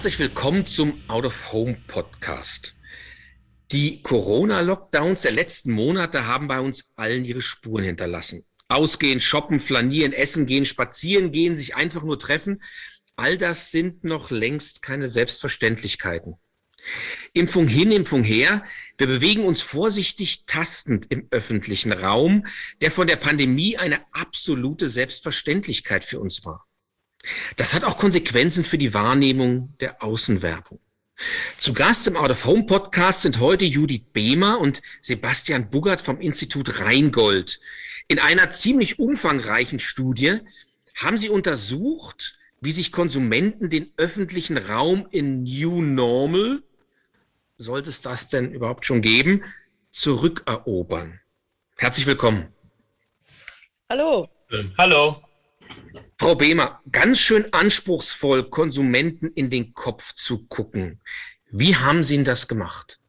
Herzlich willkommen zum Out of Home Podcast. Die Corona-Lockdowns der letzten Monate haben bei uns allen ihre Spuren hinterlassen. Ausgehen, shoppen, flanieren, essen gehen, spazieren gehen, sich einfach nur treffen. All das sind noch längst keine Selbstverständlichkeiten. Impfung hin, Impfung her. Wir bewegen uns vorsichtig tastend im öffentlichen Raum, der von der Pandemie eine absolute Selbstverständlichkeit für uns war. Das hat auch Konsequenzen für die Wahrnehmung der Außenwerbung. Zu Gast im Out-of-Home-Podcast sind heute Judith Behmer und Sebastian Buggert vom Institut Rheingold. In einer ziemlich umfangreichen Studie haben sie untersucht, wie sich Konsumenten den öffentlichen Raum in New Normal, sollte es das denn überhaupt schon geben, zurückerobern. Herzlich willkommen. Hallo. Hallo. Frau Behmer, ganz schön anspruchsvoll, Konsumenten in den Kopf zu gucken. Wie haben Sie denn das gemacht?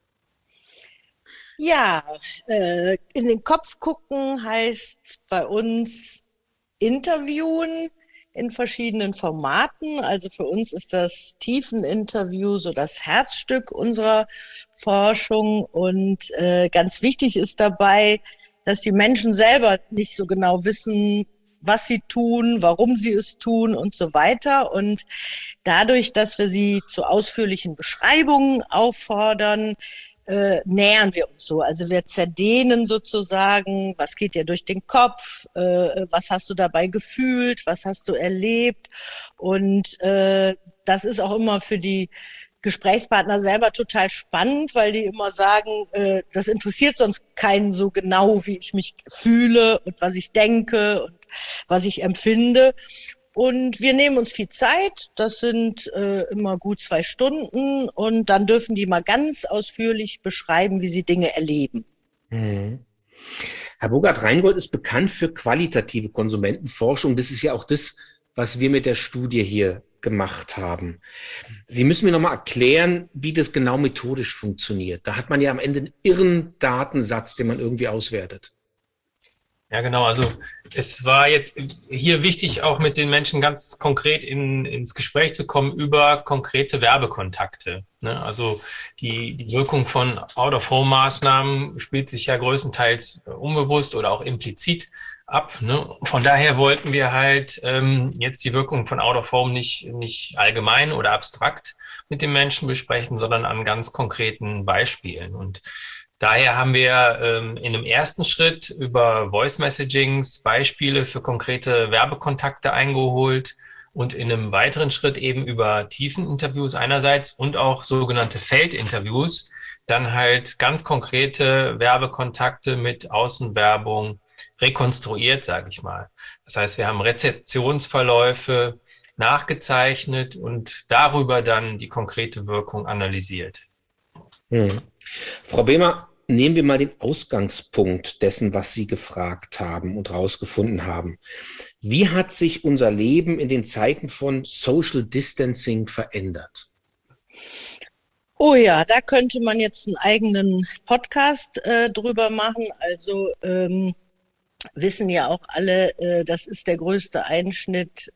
Ja, in den Kopf gucken heißt bei uns interviewen in verschiedenen Formaten. Also für uns ist das Tiefeninterview so das Herzstück unserer Forschung. Und ganz wichtig ist dabei, dass die Menschen selber nicht so genau wissen, was sie tun, warum sie es tun und so weiter. Und dadurch, dass wir sie zu ausführlichen Beschreibungen auffordern, nähern wir uns so. Also wir zerdehnen sozusagen, was geht dir durch den Kopf, was hast du dabei gefühlt, was hast du erlebt. Und das ist auch immer für die Gesprächspartner selber total spannend, weil die immer sagen, das interessiert sonst keinen so genau, wie ich mich fühle und was ich denke und was ich empfinde. Und wir nehmen uns viel Zeit, das sind immer gut 2 Stunden und dann dürfen die mal ganz ausführlich beschreiben, wie sie Dinge erleben. Mhm. Herr Buggert, Rheingold ist bekannt für qualitative Konsumentenforschung. Das ist ja auch das, was wir mit der Studie hier gemacht haben. Sie müssen mir nochmal erklären, wie das genau methodisch funktioniert. Da hat man ja am Ende einen irren Datensatz, den man irgendwie auswertet. Ja, genau. Also es war jetzt hier wichtig, auch mit den Menschen ganz konkret ins Gespräch zu kommen über konkrete Werbekontakte. Ne? Also die Wirkung von Out-of-Home-Maßnahmen spielt sich ja größtenteils unbewusst oder auch implizit ab. Ne? Von daher wollten wir halt jetzt die Wirkung von Out-of-Home nicht allgemein oder abstrakt mit den Menschen besprechen, sondern an ganz konkreten Beispielen. Und daher haben wir in einem ersten Schritt über Voice Messagings Beispiele für konkrete Werbekontakte eingeholt und in einem weiteren Schritt eben über Tiefeninterviews einerseits und auch sogenannte Feldinterviews dann halt ganz konkrete Werbekontakte mit Außenwerbung rekonstruiert, sage ich mal. Das heißt, wir haben Rezeptionsverläufe nachgezeichnet und darüber dann die konkrete Wirkung analysiert. Frau Behmer, nehmen wir mal den Ausgangspunkt dessen, was Sie gefragt haben und rausgefunden haben. Wie hat sich unser Leben in den Zeiten von Social Distancing verändert? Oh ja, da könnte man jetzt einen eigenen Podcast drüber machen. Also wissen ja auch alle, das ist der größte Einschnitt,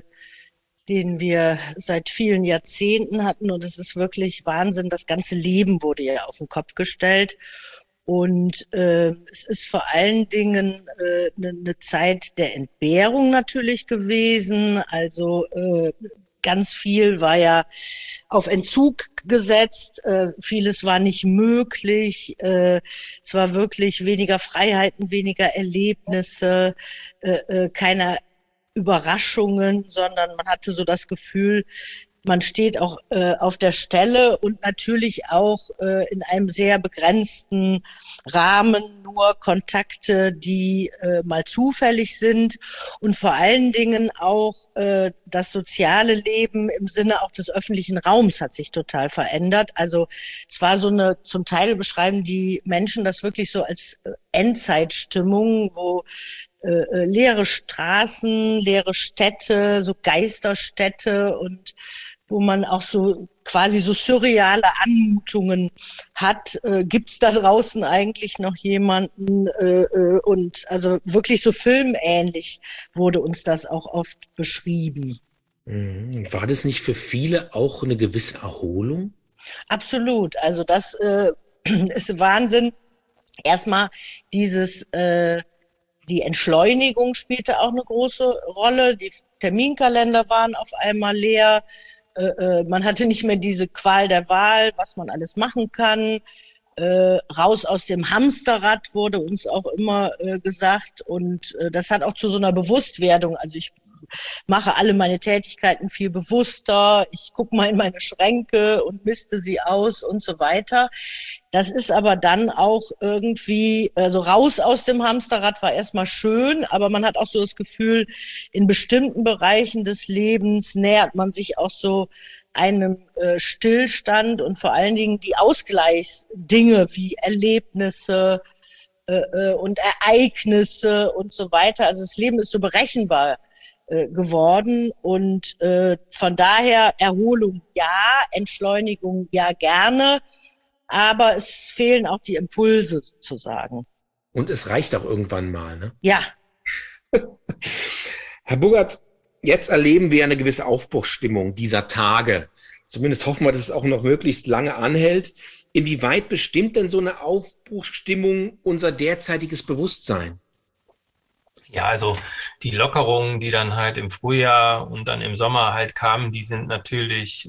den wir seit vielen Jahrzehnten hatten. Und es ist wirklich Wahnsinn. Das ganze Leben wurde ja auf den Kopf gestellt. Und es ist vor allen Dingen eine Zeit der Entbehrung natürlich gewesen. Also ganz viel war ja auf Entzug gesetzt. Vieles war nicht möglich. Es war wirklich weniger Freiheiten, weniger Erlebnisse, keine Überraschungen, sondern man hatte so das Gefühl, man steht auch auf der Stelle und natürlich auch in einem sehr begrenzten Rahmen, nur Kontakte, die mal zufällig sind und vor allen Dingen auch das soziale Leben im Sinne auch des öffentlichen Raums hat sich total verändert. Also es war so eine, zum Teil beschreiben die Menschen das wirklich so als Endzeitstimmung, wo leere Straßen, leere Städte, so Geisterstädte und wo man auch so quasi so surreale Anmutungen hat. Gibt's da draußen eigentlich noch jemanden? Und also wirklich so filmähnlich wurde uns das auch oft beschrieben. War das nicht für viele auch eine gewisse Erholung? Absolut. Also das ist Wahnsinn. Erstmal die Entschleunigung spielte auch eine große Rolle. Die Terminkalender waren auf einmal leer. Man hatte nicht mehr diese Qual der Wahl, was man alles machen kann. Raus aus dem Hamsterrad wurde uns auch immer gesagt. Und das hat auch zu so einer Bewusstwerdung. Also ich mache alle meine Tätigkeiten viel bewusster. Ich gucke mal in meine Schränke und miste sie aus und so weiter. Das ist aber dann auch irgendwie, also raus aus dem Hamsterrad war erstmal schön, aber man hat auch so das Gefühl, in bestimmten Bereichen des Lebens nähert man sich auch so einem Stillstand und vor allen Dingen die Ausgleichsdinge wie Erlebnisse und Ereignisse und so weiter. Also das Leben ist so berechenbar geworden und von daher Erholung ja, Entschleunigung ja gerne, aber es fehlen auch die Impulse sozusagen. Und es reicht auch irgendwann mal, ne? Ja. Herr Burgert, jetzt erleben wir eine gewisse Aufbruchsstimmung dieser Tage. Zumindest hoffen wir, dass es auch noch möglichst lange anhält. Inwieweit bestimmt denn so eine Aufbruchsstimmung unser derzeitiges Bewusstsein? Ja, also die Lockerungen, die dann halt im Frühjahr und dann im Sommer halt kamen, die sind natürlich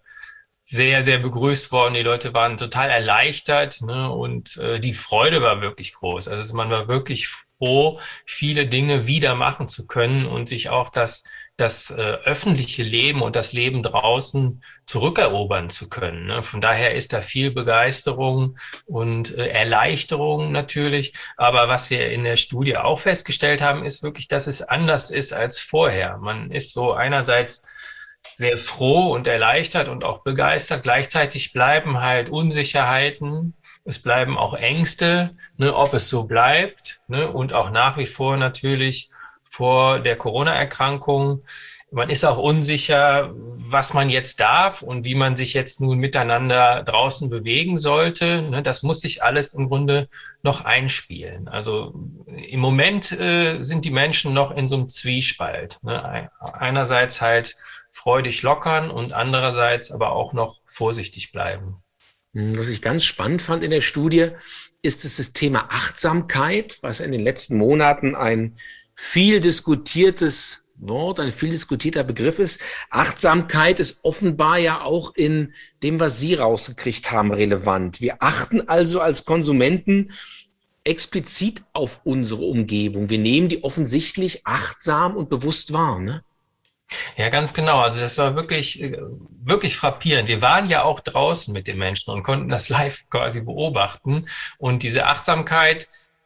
sehr, sehr begrüßt worden. Die Leute waren total erleichtert, ne? Und die Freude war wirklich groß. Also man war wirklich froh, viele Dinge wieder machen zu können und sich auch das öffentliche Leben und das Leben draußen zurückerobern zu können. Ne? Von daher ist da viel Begeisterung und Erleichterung natürlich. Aber was wir in der Studie auch festgestellt haben, ist wirklich, dass es anders ist als vorher. Man ist so einerseits sehr froh und erleichtert und auch begeistert. Gleichzeitig bleiben halt Unsicherheiten. Es bleiben auch Ängste, ne, ob es so bleibt, ne, und auch nach wie vor natürlich vor der Corona-Erkrankung. Man ist auch unsicher, was man jetzt darf und wie man sich jetzt nun miteinander draußen bewegen sollte. Ne, das muss sich alles im Grunde noch einspielen. Also im Moment sind die Menschen noch in so einem Zwiespalt. Ne. Einerseits halt freudig lockern und andererseits aber auch noch vorsichtig bleiben. Was ich ganz spannend fand in der Studie, ist das Thema Achtsamkeit, was in den letzten Monaten ein viel diskutiertes Wort, ein viel diskutierter Begriff ist. Achtsamkeit ist offenbar ja auch in dem, was Sie rausgekriegt haben, relevant. Wir achten also als Konsumenten explizit auf unsere Umgebung. Wir nehmen die offensichtlich achtsam und bewusst wahr, ne? Ja, ganz genau. Also das war wirklich, wirklich frappierend. Wir waren ja auch draußen mit den Menschen und konnten das live quasi beobachten. Und diese Achtsamkeit,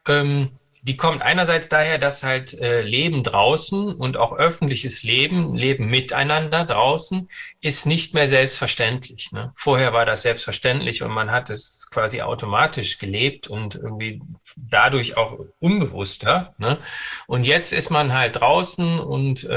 die kommt einerseits daher, dass halt Leben draußen und auch öffentliches Leben miteinander draußen, ist nicht mehr selbstverständlich. Ne? Vorher war das selbstverständlich und man hat es quasi automatisch gelebt und irgendwie dadurch auch unbewusster. Ne? Und jetzt ist man halt draußen und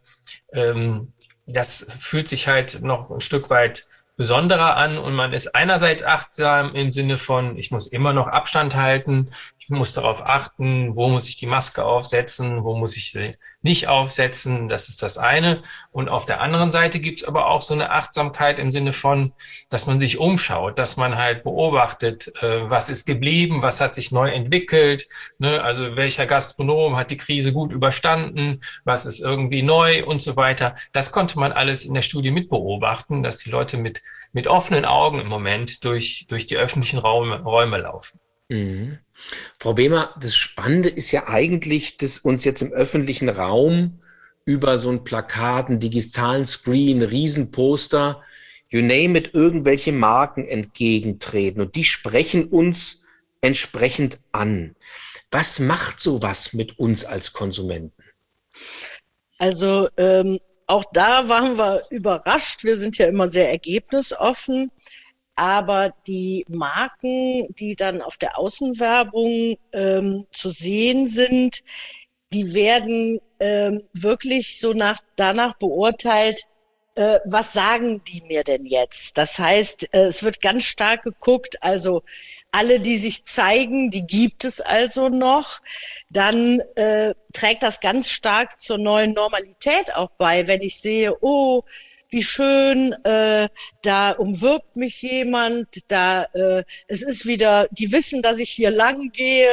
das fühlt sich halt noch ein Stück weit besonderer an und man ist einerseits achtsam im Sinne von, ich muss immer noch Abstand halten, ich muss darauf achten, wo muss ich die Maske aufsetzen, wo muss ich sie nicht aufsetzen, das ist das eine. Und auf der anderen Seite gibt es aber auch so eine Achtsamkeit im Sinne von, dass man sich umschaut, dass man halt beobachtet, was ist geblieben, was hat sich neu entwickelt, ne? Also welcher Gastronom hat die Krise gut überstanden, was ist irgendwie neu und so weiter. Das konnte man alles in der Studie mitbeobachten, dass die Leute mit offenen Augen im Moment durch die öffentlichen Räume laufen. Mhm. Frau Behmer, das Spannende ist ja eigentlich, dass uns jetzt im öffentlichen Raum über so ein Plakat, einen digitalen Screen, Riesenposter, you name it, irgendwelche Marken entgegentreten und die sprechen uns entsprechend an. Was macht sowas mit uns als Konsumenten? Also auch da waren wir überrascht. Wir sind ja immer sehr ergebnisoffen. Aber die Marken, die dann auf der Außenwerbung zu sehen sind, die werden wirklich so danach beurteilt, was sagen die mir denn jetzt? Das heißt, es wird ganz stark geguckt, also alle, die sich zeigen, die gibt es also noch. Dann trägt das ganz stark zur neuen Normalität auch bei, wenn ich sehe, oh, wie schön, da umwirbt mich jemand, es ist wieder, die wissen, dass ich hier lang gehe,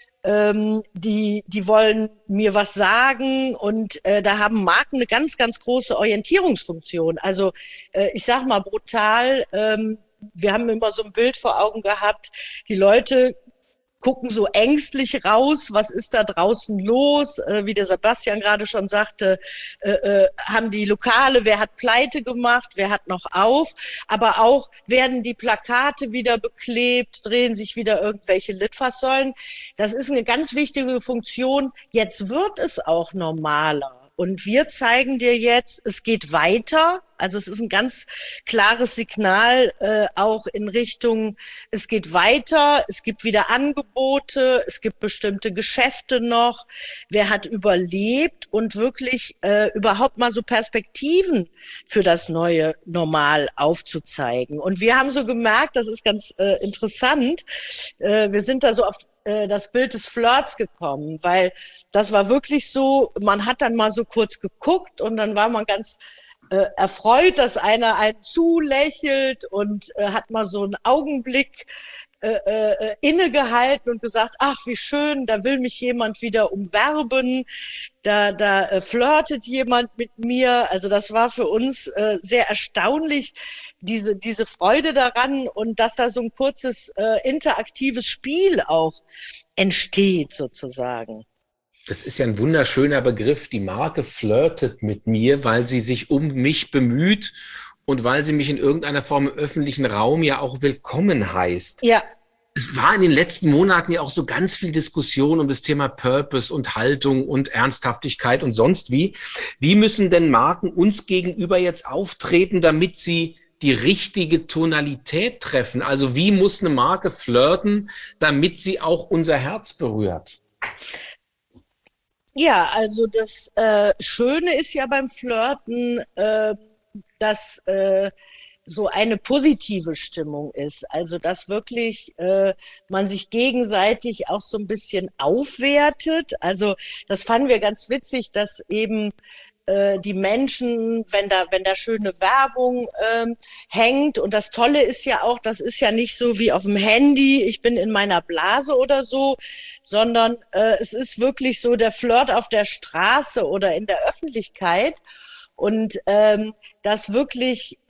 die wollen mir was sagen und da haben Marken eine ganz, ganz große Orientierungsfunktion. Also ich sag mal brutal, wir haben immer so ein Bild vor Augen gehabt, die Leute gucken so ängstlich raus, was ist da draußen los? Wie der Sebastian gerade schon sagte, haben die Lokale, wer hat Pleite gemacht, wer hat noch auf? Aber auch werden die Plakate wieder beklebt, drehen sich wieder irgendwelche Litfaßsäulen. Das ist eine ganz wichtige Funktion. Jetzt wird es auch normaler. Und wir zeigen dir jetzt, es geht weiter. Also es ist ein ganz klares Signal auch in Richtung, es geht weiter, es gibt wieder Angebote, es gibt bestimmte Geschäfte noch. Wer hat überlebt und wirklich überhaupt mal so Perspektiven für das neue Normal aufzuzeigen. Und wir haben so gemerkt, das ist ganz interessant, wir sind da so auf das Bild des Flirts gekommen, weil das war wirklich so, man hat dann mal so kurz geguckt und dann war man ganz erfreut, dass einer einen zulächelt und hat mal so einen Augenblick innegehalten und gesagt, ach, wie schön, da will mich jemand wieder umwerben, da flirtet jemand mit mir. Also das war für uns sehr erstaunlich, diese Freude daran und dass da so ein kurzes interaktives Spiel auch entsteht sozusagen. Das ist ja ein wunderschöner Begriff. Die Marke flirtet mit mir, weil sie sich um mich bemüht und weil sie mich in irgendeiner Form im öffentlichen Raum ja auch willkommen heißt. Ja. Es war in den letzten Monaten ja auch so ganz viel Diskussion um das Thema Purpose und Haltung und Ernsthaftigkeit und sonst wie. Wie müssen denn Marken uns gegenüber jetzt auftreten, damit sie die richtige Tonalität treffen? Also wie muss eine Marke flirten, damit sie auch unser Herz berührt? Ja, also das Schöne ist ja beim Flirten, dass so eine positive Stimmung ist. Also dass wirklich man sich gegenseitig auch so ein bisschen aufwertet. Also das fanden wir ganz witzig, dass eben die Menschen, wenn da schöne Werbung hängt. Und das Tolle ist ja auch, das ist ja nicht so wie auf dem Handy, ich bin in meiner Blase oder so, sondern es ist wirklich so der Flirt auf der Straße oder in der Öffentlichkeit. Und dass wirklich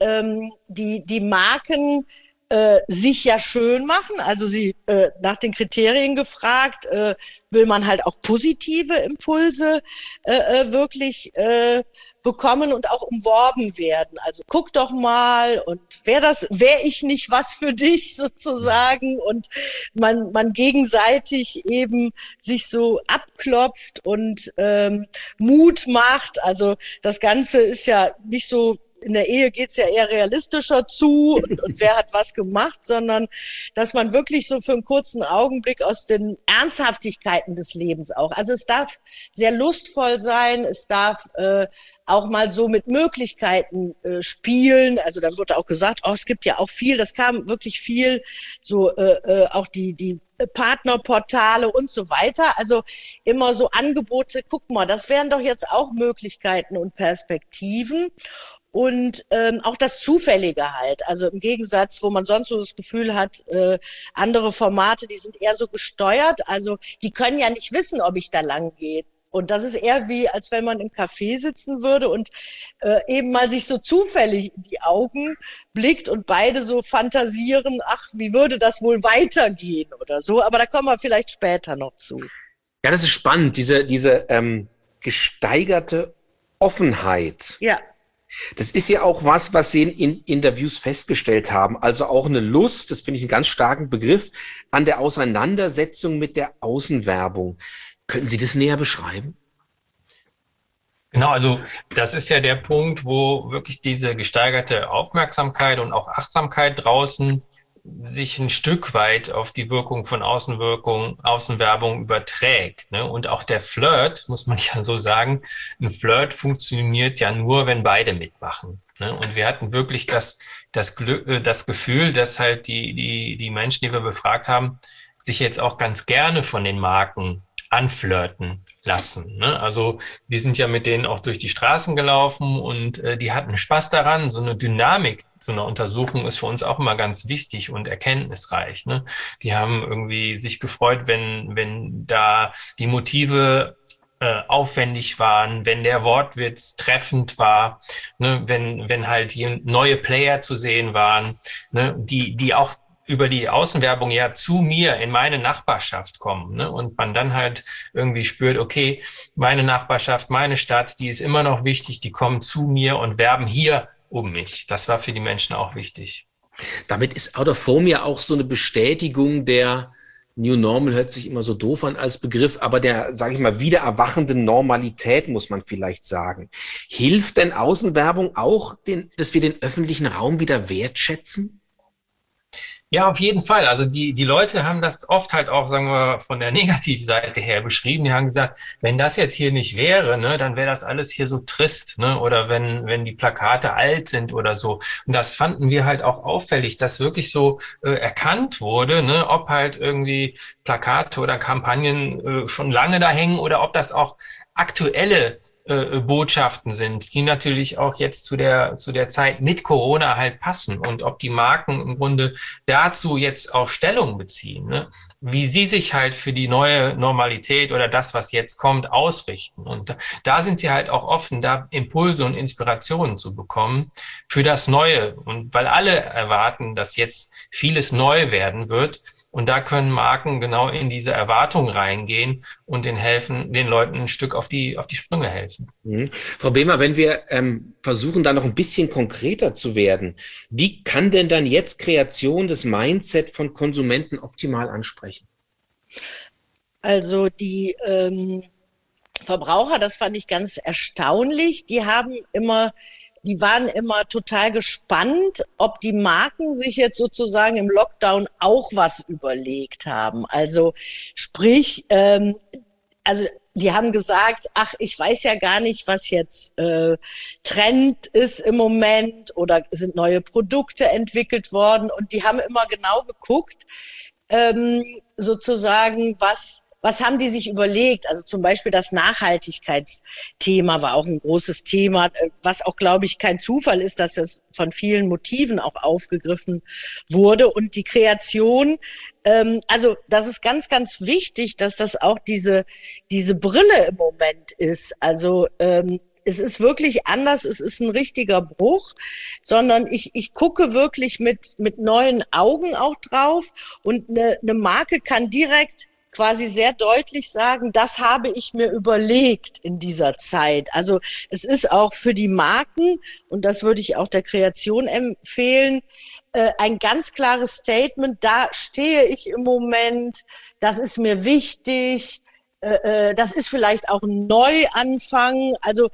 die Marken sich ja schön machen, also sie nach den Kriterien gefragt, will man halt auch positive Impulse wirklich bekommen und auch umworben werden. Also guck doch mal und wär ich nicht was für dich sozusagen und man gegenseitig eben sich so abklopft und Mut macht. Also das Ganze ist ja nicht so, in der Ehe geht's ja eher realistischer zu und wer hat was gemacht, sondern dass man wirklich so für einen kurzen Augenblick aus den Ernsthaftigkeiten des Lebens auch. Also es darf sehr lustvoll sein, es darf auch mal so mit Möglichkeiten spielen. Also da wurde auch gesagt, oh, es gibt ja auch viel, das kam wirklich viel, so auch die Partnerportale und so weiter. Also immer so Angebote, guck mal, das wären doch jetzt auch Möglichkeiten und Perspektiven. Und auch das Zufällige halt. Also im Gegensatz, wo man sonst so das Gefühl hat, andere Formate, die sind eher so gesteuert. Also die können ja nicht wissen, ob ich da lang gehe. Und das ist eher wie, als wenn man im Café sitzen würde und eben mal sich so zufällig in die Augen blickt und beide so fantasieren, ach, wie würde das wohl weitergehen oder so. Aber da kommen wir vielleicht später noch zu. Ja, das ist spannend, diese gesteigerte Offenheit. Ja. Das ist ja auch was Sie in Interviews festgestellt haben. Also auch eine Lust, das finde ich einen ganz starken Begriff, an der Auseinandersetzung mit der Außenwerbung. Könnten Sie das näher beschreiben? Genau, also das ist ja der Punkt, wo wirklich diese gesteigerte Aufmerksamkeit und auch Achtsamkeit draußen sich ein Stück weit auf die Wirkung von Außenwerbung überträgt. Ne? Und auch der Flirt, muss man ja so sagen, ein Flirt funktioniert ja nur, wenn beide mitmachen. Ne? Und wir hatten wirklich das Gefühl, dass halt die Menschen, die wir befragt haben, sich jetzt auch ganz gerne von den Marken anflirten lassen. Ne? Also wir sind ja mit denen auch durch die Straßen gelaufen und die hatten Spaß daran. So eine Dynamik, so eine Untersuchung ist für uns auch immer ganz wichtig und erkenntnisreich. Ne? Die haben irgendwie sich gefreut, wenn da die Motive aufwendig waren, wenn der Wortwitz treffend war, ne? Wenn halt hier neue Player zu sehen waren, ne? Die auch über die Außenwerbung ja zu mir in meine Nachbarschaft kommen, ne? Und man dann halt irgendwie spürt, okay, meine Nachbarschaft, meine Stadt, die ist immer noch wichtig, die kommen zu mir und werben hier um mich. Das war für die Menschen auch wichtig. Damit ist Out of Home ja auch so eine Bestätigung der New Normal, hört sich immer so doof an als Begriff, aber der, sage ich mal, wieder erwachenden Normalität, muss man vielleicht sagen. Hilft denn Außenwerbung auch, dass wir den öffentlichen Raum wieder wertschätzen? Ja, auf jeden Fall. Also die Leute haben das oft halt auch, sagen wir, von der Negativseite her beschrieben. Die haben gesagt, wenn das jetzt hier nicht wäre, ne, dann wäre das alles hier so trist, ne? Oder wenn die Plakate alt sind oder so. Und das fanden wir halt auch auffällig, dass wirklich so erkannt wurde, ne, ob halt irgendwie Plakate oder Kampagnen schon lange da hängen oder ob das auch aktuelle Botschaften sind, die natürlich auch jetzt zu der Zeit mit Corona halt passen und ob die Marken im Grunde dazu jetzt auch Stellung beziehen, ne? Wie sie sich halt für die neue Normalität oder das, was jetzt kommt, ausrichten. Und da sind sie halt auch offen, da Impulse und Inspirationen zu bekommen für das Neue. Und weil alle erwarten, dass jetzt vieles neu werden wird, und da können Marken genau in diese Erwartung reingehen und den Leuten ein Stück auf die Sprünge helfen. Mhm. Frau Behmer, wenn wir versuchen, da noch ein bisschen konkreter zu werden, wie kann denn dann jetzt Kreation das Mindset von Konsumenten optimal ansprechen? Also die Verbraucher, das fand ich ganz erstaunlich, die waren immer total gespannt, ob die Marken sich jetzt sozusagen im Lockdown auch was überlegt haben. Also sprich, also die haben gesagt, ach, ich weiß ja gar nicht, was jetzt Trend ist im Moment oder sind neue Produkte entwickelt worden. Und die haben immer genau geguckt, sozusagen, was haben die sich überlegt? Also zum Beispiel das Nachhaltigkeitsthema war auch ein großes Thema, was auch, glaube ich, kein Zufall ist, dass es von vielen Motiven auch aufgegriffen wurde. Und die Kreation, also das ist ganz, ganz wichtig, dass das auch diese Brille im Moment ist. Also es ist wirklich anders, es ist ein richtiger Bruch, sondern ich gucke wirklich mit neuen Augen auch drauf und eine Marke kann direkt quasi sehr deutlich sagen, das habe ich mir überlegt in dieser Zeit. Also es ist auch für die Marken, und das würde ich auch der Kreation empfehlen, ein ganz klares Statement, da stehe ich im Moment, das ist mir wichtig, das ist vielleicht auch ein Neuanfang, also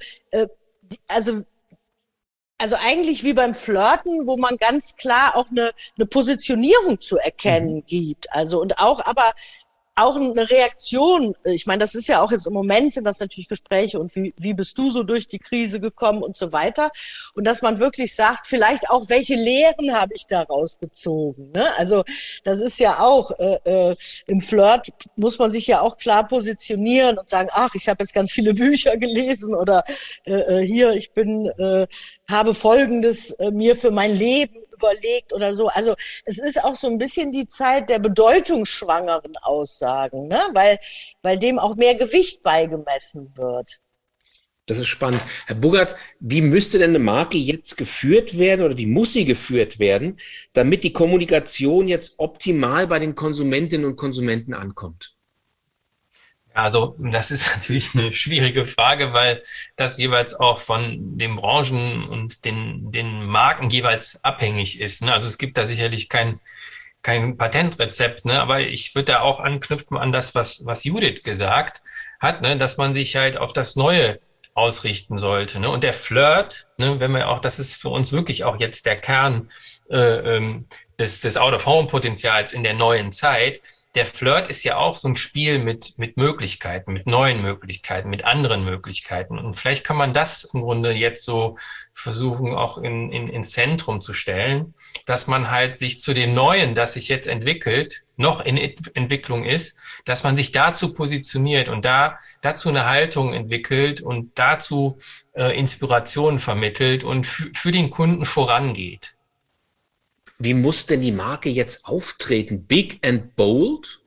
eigentlich wie beim Flirten, wo man ganz klar auch eine Positionierung zu erkennen gibt. Also und aber auch eine Reaktion. Ich meine, das ist ja auch jetzt im Moment sind das natürlich Gespräche und wie bist du so durch die Krise gekommen und so weiter. Und dass man wirklich sagt, vielleicht auch, welche Lehren habe ich daraus gezogen, ne? Also das ist ja auch, im Flirt muss man sich ja auch klar positionieren und sagen, ach, ich habe jetzt ganz viele Bücher gelesen oder hier, ich habe Folgendes mir für mein Leben überlegt oder so. Also es ist auch so ein bisschen die Zeit der bedeutungsschwangeren Aussagen, ne? Weil dem auch mehr Gewicht beigemessen wird. Das ist spannend. Herr Buggert, wie müsste denn eine Marke jetzt geführt werden oder wie muss sie geführt werden, damit die Kommunikation jetzt optimal bei den Konsumentinnen und Konsumenten ankommt? Also das ist natürlich eine schwierige Frage, weil das jeweils auch von den Branchen und den Marken jeweils abhängig ist, ne? Also es gibt da sicherlich kein Patentrezept, ne? Aber ich würde da auch anknüpfen an das, was Judith gesagt hat, ne? Dass man sich halt auf das Neue ausrichten sollte. Ne? Und der Flirt, ne, wenn wir auch, das ist für uns wirklich auch jetzt der Kern des Out-of-Home-Potenzials in der neuen Zeit. Der Flirt ist ja auch so ein Spiel mit Möglichkeiten, mit neuen Möglichkeiten, mit anderen Möglichkeiten. Und vielleicht kann man das im Grunde jetzt so versuchen, auch ins Zentrum zu stellen, dass man halt sich zu dem Neuen, das sich jetzt entwickelt, noch in Entwicklung ist, dass man sich dazu positioniert und dazu eine Haltung entwickelt und dazu Inspirationen vermittelt und für den Kunden vorangeht. Wie muss denn die Marke jetzt auftreten? Big and bold?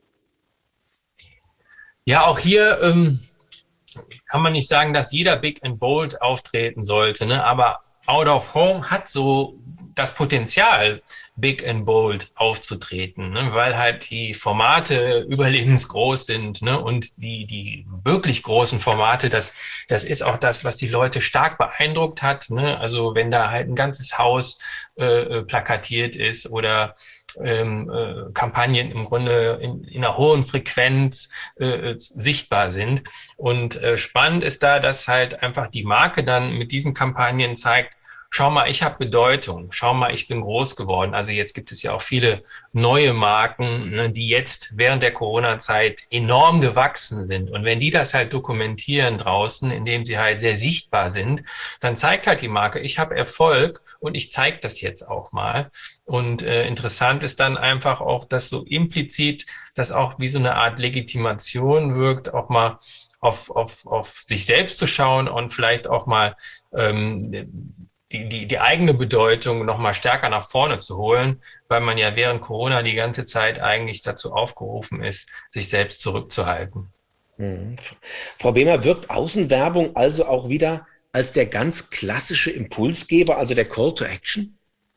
Ja, auch hier kann man nicht sagen, dass jeder Big and bold auftreten sollte, ne? Aber Out of Home hat so das Potenzial, Big and bold aufzutreten, ne? Weil halt die Formate überlebensgroß sind, ne? Und die wirklich großen Formate, das ist auch das, was die Leute stark beeindruckt hat, ne? Also wenn da halt ein ganzes Haus plakatiert ist oder Kampagnen im Grunde in einer hohen Frequenz sichtbar sind. Und spannend ist da, dass halt einfach die Marke dann mit diesen Kampagnen zeigt, schau mal, ich habe Bedeutung, schau mal, ich bin groß geworden. Also jetzt gibt es ja auch viele neue Marken, ne, die jetzt während der Corona-Zeit enorm gewachsen sind. Und wenn die das halt dokumentieren draußen, indem sie halt sehr sichtbar sind, dann zeigt halt die Marke, ich habe Erfolg und ich zeige das jetzt auch mal. Und interessant ist dann einfach auch, dass so implizit das auch wie so eine Art Legitimation wirkt, auch mal auf sich selbst zu schauen und vielleicht auch mal die eigene Bedeutung noch mal stärker nach vorne zu holen, weil man ja während Corona die ganze Zeit eigentlich dazu aufgerufen ist, sich selbst zurückzuhalten. Frau Behmer, wirkt Außenwerbung also auch wieder als der ganz klassische Impulsgeber, also der Call to Action?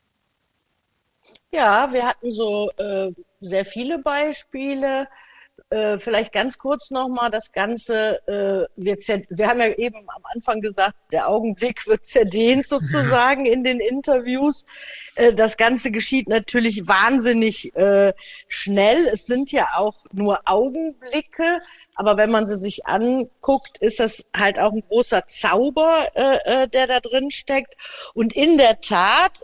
Ja, wir hatten so sehr viele Beispiele. Vielleicht ganz kurz nochmal, das Ganze wir haben ja eben am Anfang gesagt, der Augenblick wird zerdehnt sozusagen in den Interviews. Das Ganze geschieht natürlich wahnsinnig schnell. Es sind ja auch nur Augenblicke, aber wenn man sie sich anguckt, ist das halt auch ein großer Zauber, der da drin steckt. Und in der Tat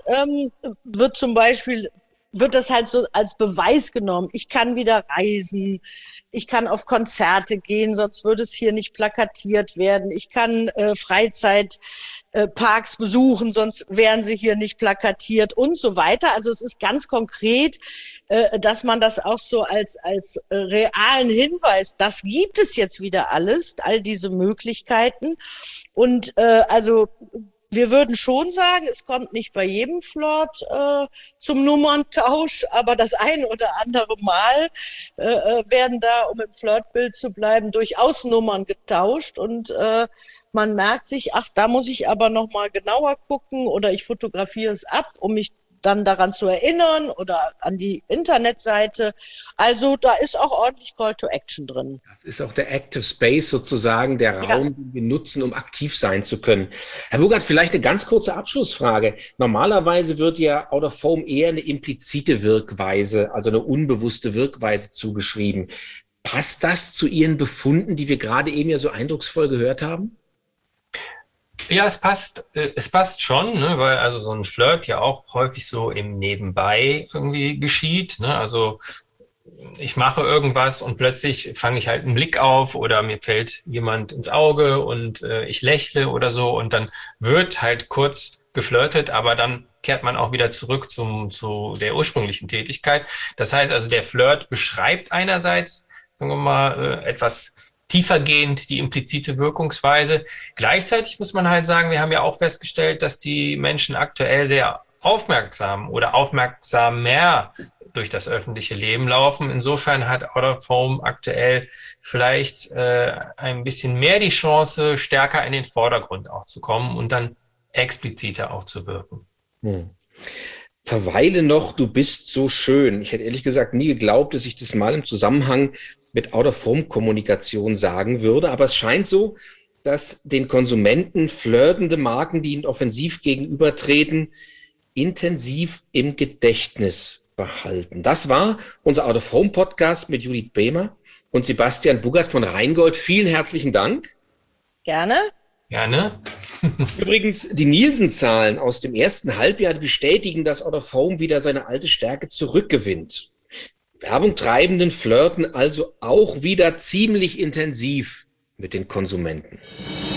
wird das halt so als Beweis genommen. Ich kann wieder reisen, ich kann auf Konzerte gehen, sonst würde es hier nicht plakatiert werden. Ich kann Freizeitparks besuchen, sonst wären sie hier nicht plakatiert und so weiter. Also es ist ganz konkret, dass man das auch so als realen Hinweis, das gibt es jetzt wieder alles, all diese Möglichkeiten. Und also wir würden schon sagen, es kommt nicht bei jedem Flirt zum Nummerntausch, aber das ein oder andere Mal werden da, um im Flirtbild zu bleiben, durchaus Nummern getauscht und man merkt sich, ach, da muss ich aber noch mal genauer gucken oder ich fotografiere es ab, um mich dann daran zu erinnern oder an die Internetseite. Also da ist auch ordentlich Call to Action drin. Das ist auch der Active Space sozusagen, der Raum, den wir nutzen, um aktiv sein zu können. Herr Burkhardt, vielleicht eine ganz kurze Abschlussfrage. Normalerweise wird ja Out of Home eher eine implizite Wirkweise, also eine unbewusste Wirkweise zugeschrieben. Passt das zu Ihren Befunden, die wir gerade eben ja so eindrucksvoll gehört haben? Ja, es passt schon, ne, weil also so ein Flirt ja auch häufig so im Nebenbei irgendwie geschieht, ne? Also ich mache irgendwas und plötzlich fange ich halt einen Blick auf oder mir fällt jemand ins Auge und ich lächle oder so und dann wird halt kurz geflirtet, aber dann kehrt man auch wieder zurück zu der ursprünglichen Tätigkeit. Das heißt also, der Flirt beschreibt einerseits, sagen wir mal, etwas tiefergehend die implizite Wirkungsweise. Gleichzeitig muss man halt sagen, wir haben ja auch festgestellt, dass die Menschen aktuell sehr aufmerksam oder aufmerksamer durch das öffentliche Leben laufen. Insofern hat Out of Home aktuell vielleicht ein bisschen mehr die Chance, stärker in den Vordergrund auch zu kommen und dann expliziter auch zu wirken. Verweile noch, du bist so schön. Ich hätte ehrlich gesagt nie geglaubt, dass ich das mal im Zusammenhang mit Out-of-Home-Kommunikation sagen würde, aber es scheint so, dass den Konsumenten flirtende Marken, die ihnen offensiv gegenübertreten, intensiv im Gedächtnis behalten. Das war unser Out-of-Home-Podcast mit Judith Behmer und Sebastian Burkhardt von Rheingold. Vielen herzlichen Dank. Gerne. Ja, ne? Übrigens, die Nielsen-Zahlen aus dem ersten Halbjahr bestätigen, dass Out of Home wieder seine alte Stärke zurückgewinnt. Werbungtreibenden flirten also auch wieder ziemlich intensiv mit den Konsumenten.